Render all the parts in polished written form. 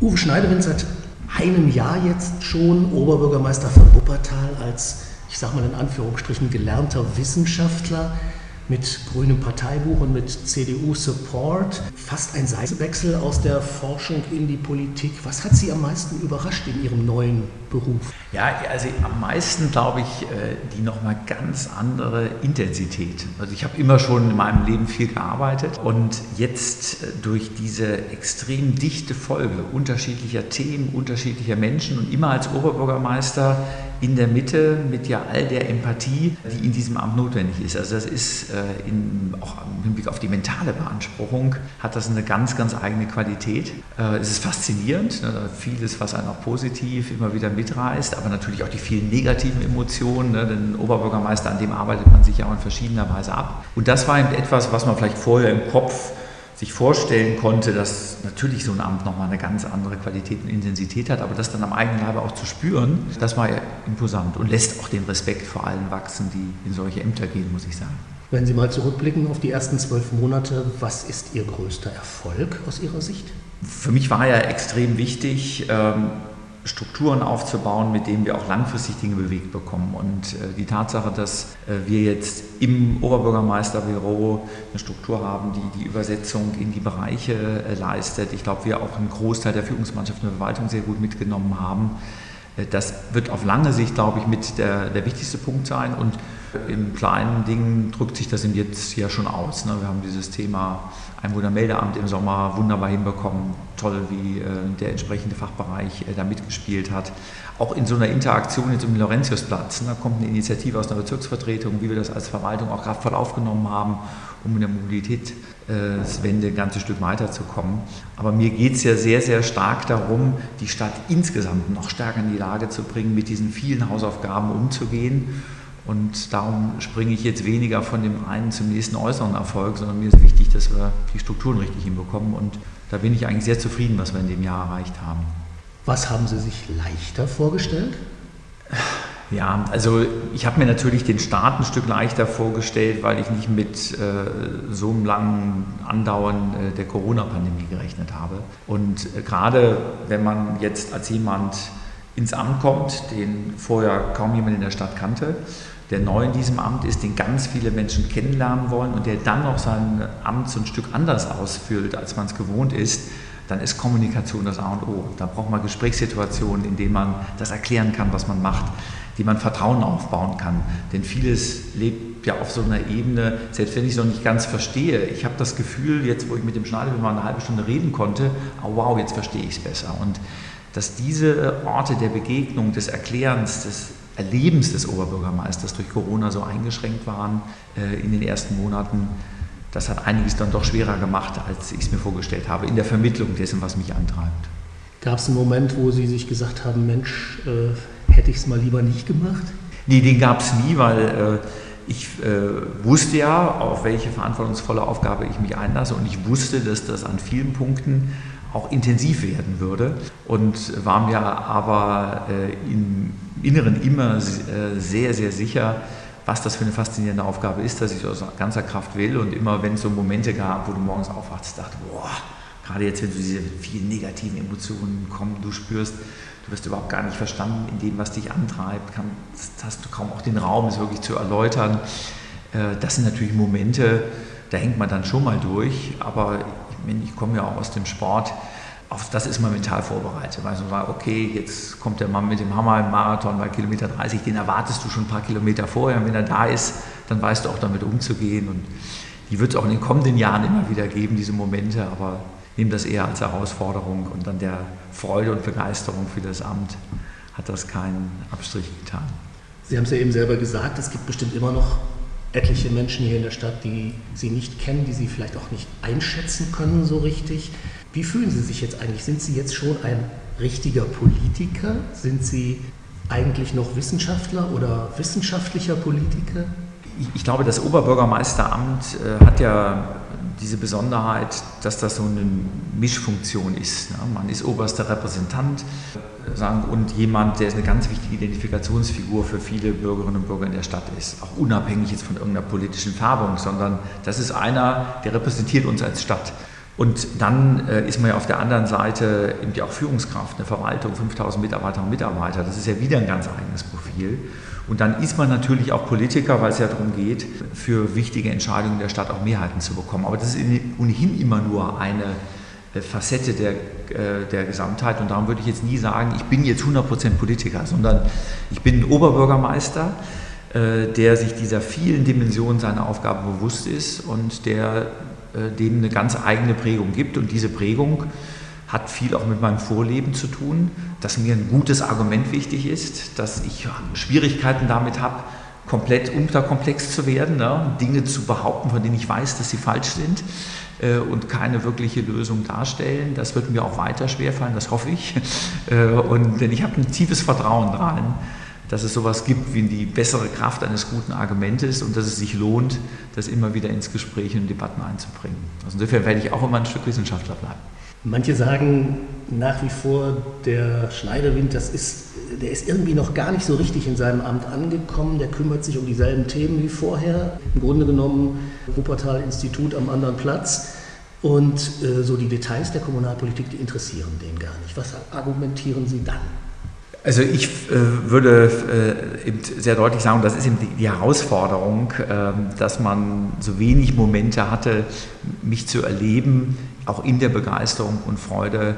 Uwe Schneiderwind seit einem Jahr jetzt schon Oberbürgermeister von Wuppertal als, ich sage mal in Anführungsstrichen, gelernter Wissenschaftler mit grünem Parteibuch und mit CDU-Support. Fast ein Seitenwechsel aus der Forschung in die Politik. Was hat Sie am meisten überrascht in Ihrem neuen Beruf? Ja, also am meisten glaube ich die nochmal ganz andere Intensität. Also ich habe immer schon in meinem Leben viel gearbeitet und jetzt durch diese extrem dichte Folge unterschiedlicher Themen, unterschiedlicher Menschen und immer als Oberbürgermeister in der Mitte mit ja all der Empathie, die in diesem Amt notwendig ist. Also das ist auch im Hinblick auf die mentale Beanspruchung hat das eine ganz, ganz eigene Qualität. Es ist faszinierend, ne, vieles, was einen auch positiv immer wieder mitreißt, aber natürlich auch die vielen negativen Emotionen, ne, denn Oberbürgermeister, an dem arbeitet man sich ja auch in verschiedener Weise ab. Und das war eben etwas, was man vielleicht vorher im Kopf sich vorstellen konnte, dass natürlich so ein Amt nochmal eine ganz andere Qualität und Intensität hat, aber das dann am eigenen Leibe auch zu spüren, das war ja imposant und lässt auch den Respekt vor allen wachsen, die in solche Ämter gehen, muss ich sagen. Wenn Sie mal zurückblicken auf die ersten 12 Monate, was ist Ihr größter Erfolg aus Ihrer Sicht? Für mich war ja extrem wichtig, Strukturen aufzubauen, mit denen wir auch langfristig Dinge bewegt bekommen. Und die Tatsache, dass wir jetzt im Oberbürgermeisterbüro eine Struktur haben, die die Übersetzung in die Bereiche leistet, ich glaube, wir auch einen Großteil der Führungsmannschaft in der Verwaltung sehr gut mitgenommen haben. Das wird auf lange Sicht, glaube ich, mit der wichtigste Punkt sein. Und in kleinen Dingen drückt sich das jetzt ja schon aus. Ne? Wir haben dieses Thema Einwohnermeldeamt im Sommer wunderbar hinbekommen. Toll, wie der entsprechende Fachbereich da mitgespielt hat. Auch in so einer Interaktion jetzt im Laurentiusplatz. Da kommt eine Initiative aus einer Bezirksvertretung, wie wir das als Verwaltung auch kraftvoll aufgenommen haben, um in der Mobilitätswende ein ganzes Stück weiterzukommen. Aber mir geht es ja sehr, sehr stark darum, die Stadt insgesamt noch stärker in die Lage zu bringen, mit diesen vielen Hausaufgaben umzugehen. Und darum springe ich jetzt weniger von dem einen zum nächsten äußeren Erfolg, sondern mir ist wichtig, dass wir die Strukturen richtig hinbekommen. Und da bin ich eigentlich sehr zufrieden, was wir in dem Jahr erreicht haben. Was haben Sie sich leichter vorgestellt? Ja, also ich habe mir natürlich den Start ein Stück leichter vorgestellt, weil ich nicht mit so einem langen Andauern der Corona-Pandemie gerechnet habe. Und gerade wenn man jetzt als jemand ins Amt kommt, den vorher kaum jemand in der Stadt kannte, der neu in diesem Amt ist, den ganz viele Menschen kennenlernen wollen und der dann noch sein Amt so ein Stück anders ausfüllt, als man es gewohnt ist, dann ist Kommunikation das A und O. Da braucht man Gesprächssituationen, in denen man das erklären kann, was man macht, die man Vertrauen aufbauen kann. Denn vieles lebt ja auf so einer Ebene, selbst wenn ich es noch nicht ganz verstehe. Ich habe das Gefühl, jetzt wo ich mit dem Schneiderwind mal eine halbe Stunde reden konnte, oh wow, jetzt verstehe ich es besser. Und dass diese Orte der Begegnung, des Erklärens, des Erlebens des Oberbürgermeisters durch Corona so eingeschränkt waren in den ersten Monaten, das hat einiges dann doch schwerer gemacht, als ich es mir vorgestellt habe, in der Vermittlung dessen, was mich antreibt. Gab es einen Moment, wo Sie sich gesagt haben, Mensch, hätte ich es mal lieber nicht gemacht? Nee, den gab es nie, weil ich wusste ja, auf welche verantwortungsvolle Aufgabe ich mich einlasse und ich wusste, dass das an vielen Punkten auch intensiv werden würde und war mir aber im Inneren immer sehr, sehr sicher, was das für eine faszinierende Aufgabe ist, dass ich aus ganzer Kraft will und immer, wenn es so Momente gab, wo du morgens aufwachst, dachte, boah, gerade jetzt, wenn du diese vielen negativen Emotionen kommen, du spürst, du wirst überhaupt gar nicht verstanden in dem, was dich antreibt, hast du kaum auch den Raum, es wirklich zu erläutern. Das sind natürlich Momente, da hängt man dann schon mal durch, aber ich komme ja auch aus dem Sport, auf das ist man mental vorbereitet, weil man sagt, okay, jetzt kommt der Mann mit dem Hammer im Marathon bei Kilometer 30, den erwartest du schon ein paar Kilometer vorher und wenn er da ist, dann weißt du auch damit umzugehen und die wird es auch in den kommenden Jahren immer wieder geben, diese Momente, aber nimm das eher als Herausforderung und dann der Freude und Begeisterung für das Amt hat das keinen Abstrich getan. Sie haben es ja eben selber gesagt, es gibt bestimmt immer noch etliche Menschen hier in der Stadt, die Sie nicht kennen, die Sie vielleicht auch nicht einschätzen können so richtig. Wie fühlen Sie sich jetzt eigentlich? Sind Sie jetzt schon ein richtiger Politiker? Sind Sie eigentlich noch Wissenschaftler oder wissenschaftlicher Politiker? Ich glaube, das Oberbürgermeisteramt hat ja diese Besonderheit, dass das so eine Mischfunktion ist. Man ist oberster Repräsentant und jemand, der eine ganz wichtige Identifikationsfigur für viele Bürgerinnen und Bürger in der Stadt ist. Auch unabhängig jetzt von irgendeiner politischen Färbung, sondern das ist einer, der repräsentiert uns als Stadt. Und dann ist man ja auf der anderen Seite eben auch Führungskraft, eine Verwaltung, 5000 Mitarbeiterinnen und Mitarbeiter. Das ist ja wieder ein ganz eigenes Profil. Und dann ist man natürlich auch Politiker, weil es ja darum geht, für wichtige Entscheidungen der Stadt auch Mehrheiten zu bekommen. Aber das ist ohnehin immer nur eine Facette der Gesamtheit. Und darum würde ich jetzt nie sagen, ich bin jetzt 100% Politiker, sondern ich bin ein Oberbürgermeister, der sich dieser vielen Dimensionen seiner Aufgabe bewusst ist und der dem eine ganz eigene Prägung gibt. Und diese Prägung hat viel auch mit meinem Vorleben zu tun, dass mir ein gutes Argument wichtig ist, dass ich Schwierigkeiten damit habe, komplett unterkomplex zu werden, ne? Dinge zu behaupten, von denen ich weiß, dass sie falsch sind und keine wirkliche Lösung darstellen. Das wird mir auch weiter schwerfallen, das hoffe ich. Denn ich habe ein tiefes Vertrauen daran, dass es sowas gibt wie die bessere Kraft eines guten Argumentes und dass es sich lohnt, das immer wieder ins Gespräch und Debatten einzubringen. Also insofern werde ich auch immer ein Stück Wissenschaftler bleiben. Manche sagen nach wie vor, der Schneiderwind, der ist irgendwie noch gar nicht so richtig in seinem Amt angekommen. Der kümmert sich um dieselben Themen wie vorher. Im Grunde genommen Wuppertal-Institut am anderen Platz. Und so die Details der Kommunalpolitik, die interessieren den gar nicht. Was argumentieren Sie dann? Also ich würde eben sehr deutlich sagen, das ist eben die Herausforderung, dass man so wenig Momente hatte, mich zu erleben, auch in der Begeisterung und Freude,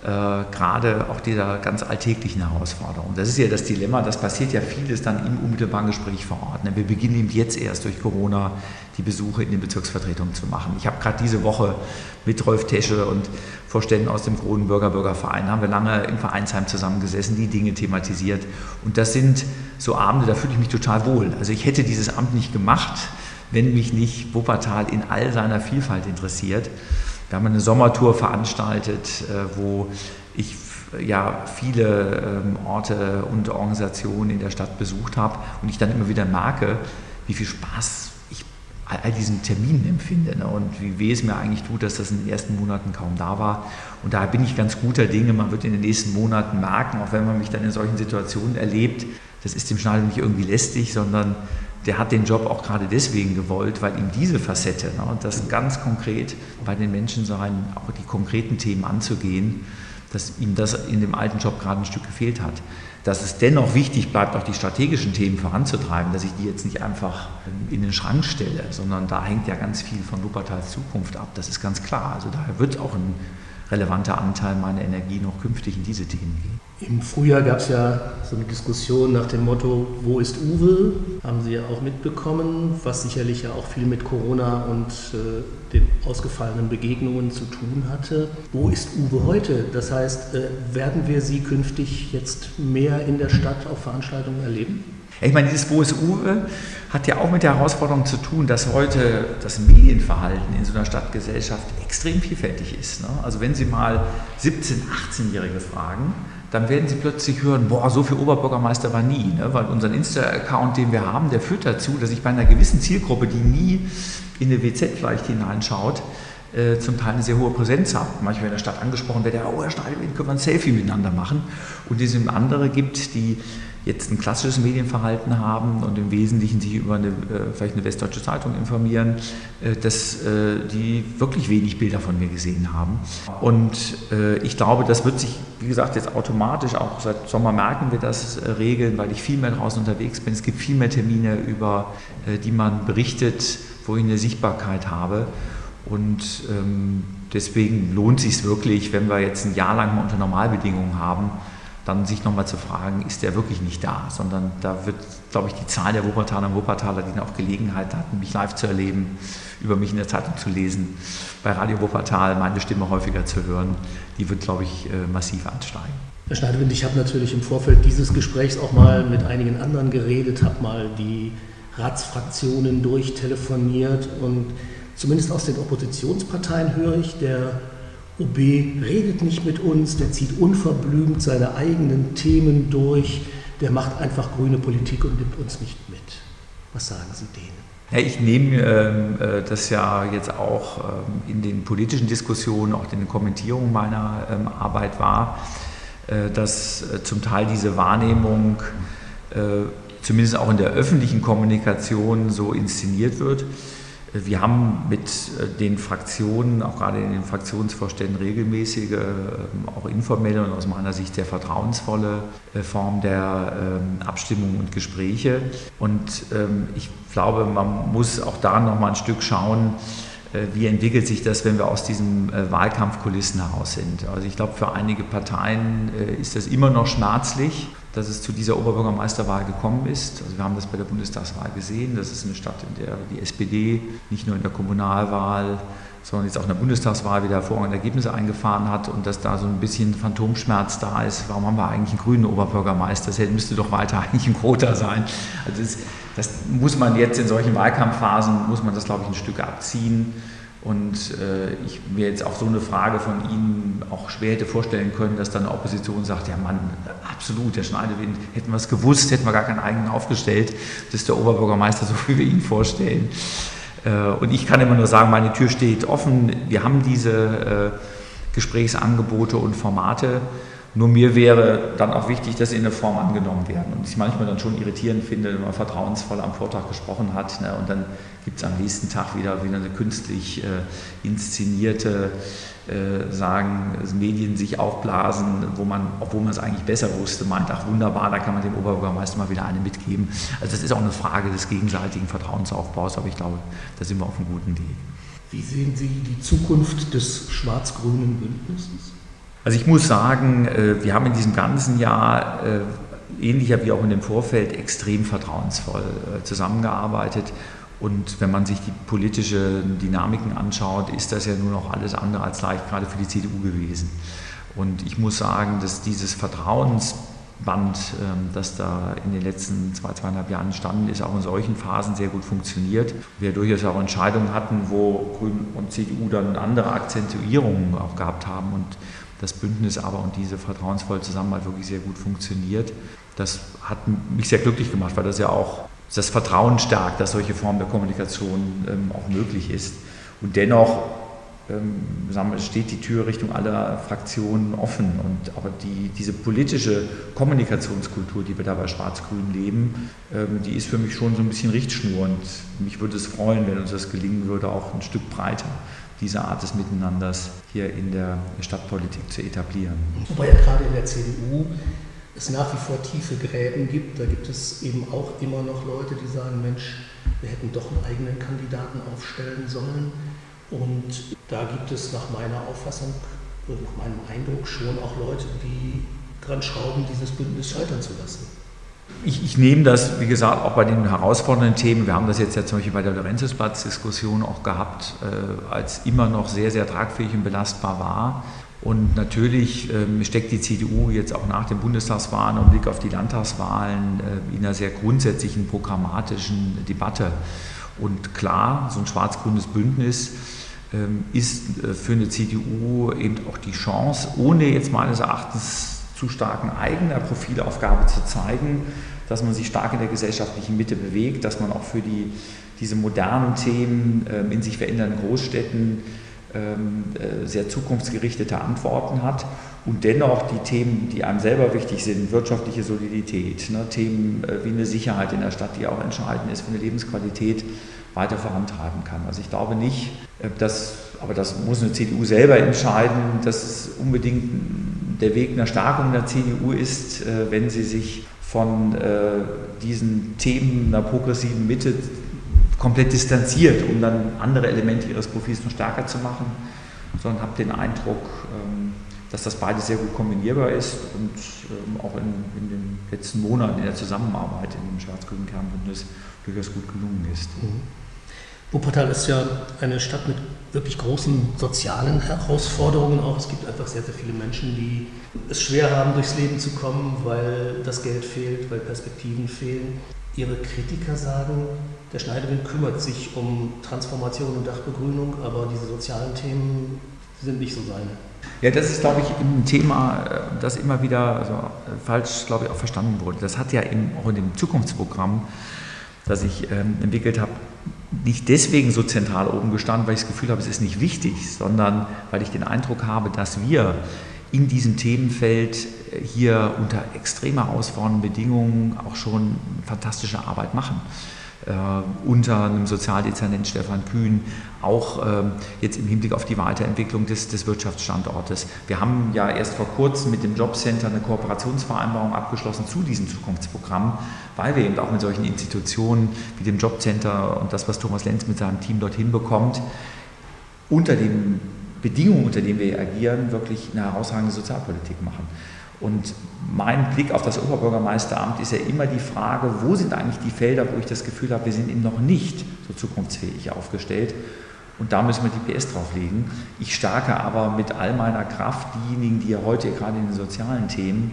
gerade auch dieser ganz alltäglichen Herausforderung. Das ist ja das Dilemma, das passiert ja vieles dann im unmittelbaren Gespräch vor Ort. Wir beginnen eben jetzt erst durch Corona die Besuche in den Bezirksvertretungen zu machen. Ich habe gerade diese Woche mit Rolf Tesche und Vorständen aus dem Kronenburger Bürgerverein, haben wir lange im Vereinsheim zusammengesessen, die Dinge thematisiert. Und das sind so Abende, da fühle ich mich total wohl. Also ich hätte dieses Amt nicht gemacht, wenn mich nicht Wuppertal in all seiner Vielfalt interessiert. Wir haben eine Sommertour veranstaltet, wo ich ja viele Orte und Organisationen in der Stadt besucht habe und ich dann immer wieder merke, wie viel Spaß ich all diesen Terminen empfinde, ne? Und wie weh es mir eigentlich tut, dass das in den ersten Monaten kaum da war. Und daher bin ich ganz guter Dinge. Man wird in den nächsten Monaten merken, auch wenn man mich dann in solchen Situationen erlebt, das ist dem Schneider nicht irgendwie lästig, sondern der hat den Job auch gerade deswegen gewollt, weil ihm diese Facette, ne, das ganz konkret bei den Menschen sein, auch die konkreten Themen anzugehen, dass ihm das in dem alten Job gerade ein Stück gefehlt hat. Dass es dennoch wichtig bleibt, auch die strategischen Themen voranzutreiben, dass ich die jetzt nicht einfach in den Schrank stelle, sondern da hängt ja ganz viel von Wuppertals Zukunft ab, das ist ganz klar. Also daher wird auch ein relevanter Anteil meiner Energie noch künftig in diese Themen gehen. Im Frühjahr gab es ja so eine Diskussion nach dem Motto, wo ist Uwe? Haben Sie ja auch mitbekommen, was sicherlich ja auch viel mit Corona und den ausgefallenen Begegnungen zu tun hatte. Wo ist Uwe heute? Das heißt, werden wir Sie künftig jetzt mehr in der Stadt auf Veranstaltungen erleben? Ich meine, dieses Wo ist Uwe hat ja auch mit der Herausforderung zu tun, dass heute das Medienverhalten in so einer Stadtgesellschaft extrem vielfältig ist. Ne? Also wenn Sie mal 17-, 18-Jährige fragen, dann werden Sie plötzlich hören, boah, so viel Oberbürgermeister war nie. Ne? Weil unseren Insta-Account, den wir haben, der führt dazu, dass ich bei einer gewissen Zielgruppe, die nie in eine WZ vielleicht hineinschaut, zum Teil eine sehr hohe Präsenz habe. Manchmal in der Stadt angesprochen wird, oh Herr Schneider, können wir ein Selfie miteinander machen. Und es eben andere gibt, die jetzt ein klassisches Medienverhalten haben und im Wesentlichen sich über vielleicht eine Westdeutsche Zeitung informieren, dass die wirklich wenig Bilder von mir gesehen haben. Und ich glaube, das wird sich, wie gesagt, jetzt automatisch, auch seit Sommer merken wir das, regeln, weil ich viel mehr draußen unterwegs bin. Es gibt viel mehr Termine, über die man berichtet, wo ich eine Sichtbarkeit habe. Und deswegen lohnt es sich wirklich, wenn wir jetzt ein Jahr lang mal unter Normalbedingungen haben, dann sich nochmal zu fragen, ist der wirklich nicht da? Sondern da wird, glaube ich, die Zahl der Wuppertaler und Wuppertaler, die auch Gelegenheit hatten, mich live zu erleben, über mich in der Zeitung zu lesen, bei Radio Wuppertal meine Stimme häufiger zu hören, die wird, glaube ich, massiv ansteigen. Herr Schneiderwind, ich habe natürlich im Vorfeld dieses Gesprächs auch mal mit einigen anderen geredet, habe mal die Ratsfraktionen durchtelefoniert und zumindest aus den Oppositionsparteien höre ich, der OB redet nicht mit uns, der zieht unverblümt seine eigenen Themen durch, der macht einfach grüne Politik und nimmt uns nicht mit. Was sagen Sie denen? Ja, ich nehme das ja jetzt auch in den politischen Diskussionen, auch in den Kommentierungen meiner Arbeit wahr, dass zum Teil diese Wahrnehmung zumindest auch in der öffentlichen Kommunikation so inszeniert wird. Wir haben mit den Fraktionen, auch gerade in den Fraktionsvorständen, regelmäßige, auch informelle und aus meiner Sicht sehr vertrauensvolle Form der Abstimmung und Gespräche. Und ich glaube, man muss auch da noch mal ein Stück schauen, wie entwickelt sich das, wenn wir aus diesen Wahlkampfkulissen heraus sind. Also ich glaube, für einige Parteien ist das immer noch schmerzlich, dass es zu dieser Oberbürgermeisterwahl gekommen ist. Also wir haben das bei der Bundestagswahl gesehen. Das ist eine Stadt, in der die SPD nicht nur in der Kommunalwahl, sondern jetzt auch in der Bundestagswahl wieder hervorragende Ergebnisse eingefahren hat und dass da so ein bisschen Phantomschmerz da ist. Warum haben wir eigentlich einen grünen Oberbürgermeister? Das müsste doch weiter eigentlich ein Quota sein. Also das muss man jetzt in solchen Wahlkampfphasen, muss man das, glaube ich, ein Stück abziehen. Und ich mir jetzt auf so eine Frage von Ihnen auch schwer hätte vorstellen können, dass dann eine Opposition sagt, ja Mann, absolut, der Schneidewind, hätten wir es gewusst, hätten wir gar keinen eigenen aufgestellt, das ist der Oberbürgermeister, so wie wir ihn vorstellen. Und ich kann immer nur sagen, meine Tür steht offen, wir haben diese Gesprächsangebote und Formate. Nur mir wäre dann auch wichtig, dass sie in der Form angenommen werden. Und ich manchmal dann schon irritierend finde, wenn man vertrauensvoll am Vortag gesprochen hat, ne, und dann gibt es am nächsten Tag wieder eine künstlich inszenierte, Medien sich aufblasen, obwohl man es eigentlich besser wusste, meint, ach wunderbar, da kann man dem Oberbürgermeister mal wieder eine mitgeben. Also das ist auch eine Frage des gegenseitigen Vertrauensaufbaus, aber ich glaube, da sind wir auf einem guten Weg. Wie sehen Sie die Zukunft des schwarz-grünen Bündnisses? Also ich muss sagen, wir haben in diesem ganzen Jahr, ähnlicher wie auch in dem Vorfeld, extrem vertrauensvoll zusammengearbeitet. Und wenn man sich die politischen Dynamiken anschaut, ist das ja nur noch alles andere als leicht, gerade für die CDU gewesen. Und ich muss sagen, dass dieses Vertrauensband, das da in den letzten 2,5 Jahren entstanden ist, auch in solchen Phasen sehr gut funktioniert. Wir durchaus auch Entscheidungen hatten, wo Grün und CDU dann andere Akzentuierungen auch gehabt haben und das Bündnis aber und diese vertrauensvolle Zusammenarbeit wirklich sehr gut funktioniert. Das hat mich sehr glücklich gemacht, weil das ja auch das Vertrauen stärkt, dass solche Formen der Kommunikation auch möglich ist. Und dennoch steht die Tür Richtung aller Fraktionen offen. Aber diese politische Kommunikationskultur, die wir da bei Schwarz-Grün leben, die ist für mich schon so ein bisschen Richtschnur. Und mich würde es freuen, wenn uns das gelingen würde, auch ein Stück breiter diese Art des Miteinanders hier in der Stadtpolitik zu etablieren. Wobei ja gerade in der CDU es nach wie vor tiefe Gräben gibt. Da gibt es eben auch immer noch Leute, die sagen, Mensch, wir hätten doch einen eigenen Kandidaten aufstellen sollen. Und da gibt es nach meiner Auffassung, nach meinem Eindruck schon auch Leute, die dran schrauben, dieses Bündnis scheitern zu lassen. Ich nehme das, wie gesagt, auch bei den herausfordernden Themen, wir haben das jetzt ja zum Beispiel bei der Lorenzesplatz-Diskussion auch gehabt, als immer noch sehr, sehr tragfähig und belastbar war. Und natürlich steckt die CDU jetzt auch nach den Bundestagswahlen und Blick auf die Landtagswahlen in einer sehr grundsätzlichen programmatischen Debatte. Und klar, so ein schwarz-grünes Bündnis ist für eine CDU eben auch die Chance, ohne jetzt meines Erachtens zu starken eigener Profilaufgabe zu zeigen, dass man sich stark in der gesellschaftlichen Mitte bewegt, dass man auch für diese modernen Themen in sich verändernden Großstädten sehr zukunftsgerichtete Antworten hat und dennoch die Themen, die einem selber wichtig sind, wirtschaftliche Solidität, Themen wie eine Sicherheit in der Stadt, die auch entscheidend ist für eine Lebensqualität, weiter vorantreiben kann. Also ich glaube nicht, aber das muss eine CDU selber entscheiden, dass es unbedingt der Weg einer Stärkung der CDU ist, wenn sie sich von diesen Themen einer progressiven Mitte komplett distanziert, um dann andere Elemente ihres Profils noch stärker zu machen, sondern habe den Eindruck, dass das beides sehr gut kombinierbar ist und auch in den letzten Monaten in der Zusammenarbeit in dem schwarz-grünen Kernbündnis durchaus gut gelungen ist. Wuppertal ist ja eine Stadt mit wirklich großen sozialen Herausforderungen auch. Es gibt einfach sehr, sehr viele Menschen, die es schwer haben, durchs Leben zu kommen, weil das Geld fehlt, weil Perspektiven fehlen. Ihre Kritiker sagen, der Schneidewind kümmert sich um Transformation und Dachbegrünung, aber diese sozialen Themen sind nicht so seine. Ja, das ist, glaube ich, ein Thema, das immer wieder falsch, glaube ich, auch verstanden wurde. Das hat ja auch in dem Zukunftsprogramm, das ich entwickelt habe, nicht deswegen so zentral oben gestanden, weil ich das Gefühl habe, es ist nicht wichtig, sondern weil ich den Eindruck habe, dass wir in diesem Themenfeld hier unter extrem herausfordernden Bedingungen auch schon fantastische Arbeit machen. unter einem Sozialdezernent Stefan Kühn, auch jetzt im Hinblick auf die Weiterentwicklung des Wirtschaftsstandortes. Wir haben ja erst vor kurzem mit dem Jobcenter eine Kooperationsvereinbarung abgeschlossen zu diesem Zukunftsprogramm, weil wir eben auch mit solchen Institutionen wie dem Jobcenter und das, was Thomas Lenz mit seinem Team dorthin bekommt, unter den Bedingungen, unter denen wir agieren, wirklich eine herausragende Sozialpolitik machen. Und mein Blick auf das Oberbürgermeisteramt ist ja immer die Frage, wo sind eigentlich die Felder, wo ich das Gefühl habe, wir sind eben noch nicht so zukunftsfähig aufgestellt. Und da müssen wir die PS drauflegen. Ich stärke aber mit all meiner Kraft diejenigen, die ja heute gerade in den sozialen Themen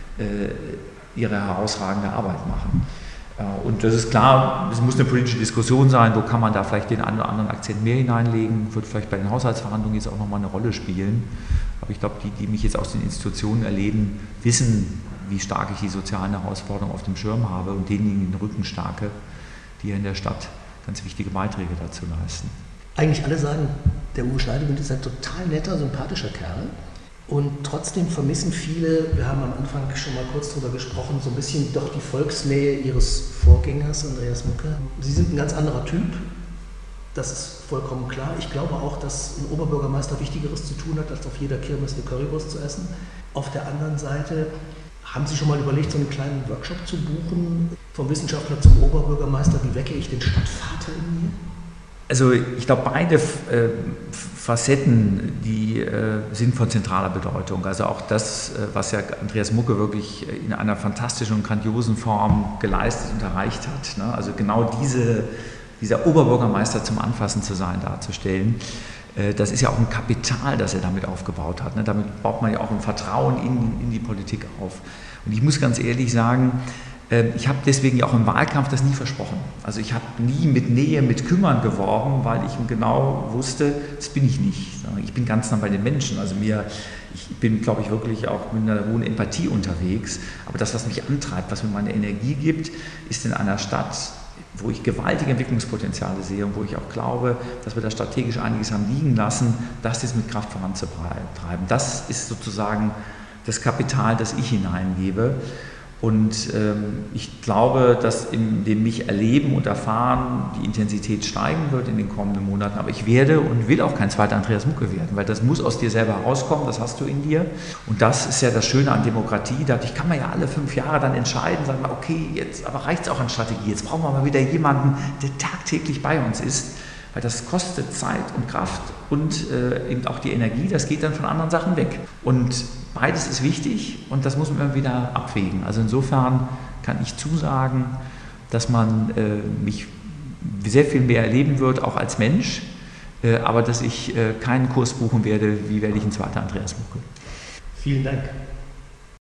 ihre herausragende Arbeit machen. Und das ist klar, es muss eine politische Diskussion sein, wo kann man da vielleicht den einen oder anderen Akzent mehr hineinlegen, wird vielleicht bei den Haushaltsverhandlungen jetzt auch nochmal eine Rolle spielen. Aber ich glaube, die mich jetzt aus den Institutionen erleben, wissen, wie stark ich die sozialen Herausforderungen auf dem Schirm habe und denjenigen den Rücken stärke, die hier in der Stadt ganz wichtige Beiträge dazu leisten. Eigentlich alle sagen, der Uwe Schneidewind ist ein total netter, sympathischer Kerl. Und trotzdem vermissen viele, wir haben am Anfang schon mal kurz drüber gesprochen, so ein bisschen doch die Volksnähe ihres Vorgängers, Andreas Mucke. Sie sind ein ganz anderer Typ, das ist vollkommen klar. Ich glaube auch, dass ein Oberbürgermeister Wichtigeres zu tun hat, als auf jeder Kirmes eine Currywurst zu essen. Auf der anderen Seite, haben Sie schon mal überlegt, so einen kleinen Workshop zu buchen, vom Wissenschaftler zum Oberbürgermeister, wie wecke ich den Stadtvater in mir? Also ich glaube, beide Facetten, die sind von zentraler Bedeutung. Also auch das, was ja Andreas Mucke wirklich in einer fantastischen und grandiosen Form geleistet und erreicht hat. Ne? Also genau dieser Oberbürgermeister zum Anfassen zu sein, darzustellen, das ist ja auch ein Kapital, das er damit aufgebaut hat. Ne? Damit baut man ja auch ein Vertrauen in die Politik auf. Und ich muss ganz ehrlich sagen, ich habe deswegen ja auch im Wahlkampf das nie versprochen. Also ich habe nie mit Nähe, mit Kümmern geworben, weil ich genau wusste, das bin ich nicht. Ich bin ganz nah bei den Menschen. Also ich bin, glaube ich, wirklich auch mit einer hohen Empathie unterwegs. Aber das, was mich antreibt, was mir meine Energie gibt, ist in einer Stadt, wo ich gewaltige Entwicklungspotenziale sehe und wo ich auch glaube, dass wir da strategisch einiges haben liegen lassen, das jetzt mit Kraft voranzutreiben. Das ist sozusagen das Kapital, das ich hineingebe. Und ich glaube, dass in dem mich erleben und erfahren die Intensität steigen wird in den kommenden Monaten. Aber ich werde und will auch kein zweiter Andreas Mucke werden, weil das muss aus dir selber herauskommen, das hast du in dir. Und das ist ja das Schöne an Demokratie. Dadurch kann man ja alle 5 Jahre dann entscheiden, sagen wir, okay, jetzt aber reicht es auch an Strategie. Jetzt brauchen wir mal wieder jemanden, der tagtäglich bei uns ist. Weil das kostet Zeit und Kraft und eben auch die Energie, das geht dann von anderen Sachen weg. Und beides ist wichtig und das muss man immer wieder abwägen. Also insofern kann ich zusagen, dass man mich sehr viel mehr erleben wird, auch als Mensch, aber dass ich keinen Kurs buchen werde, wie werde ich ein zweiter Andreas Mucke. Vielen Dank.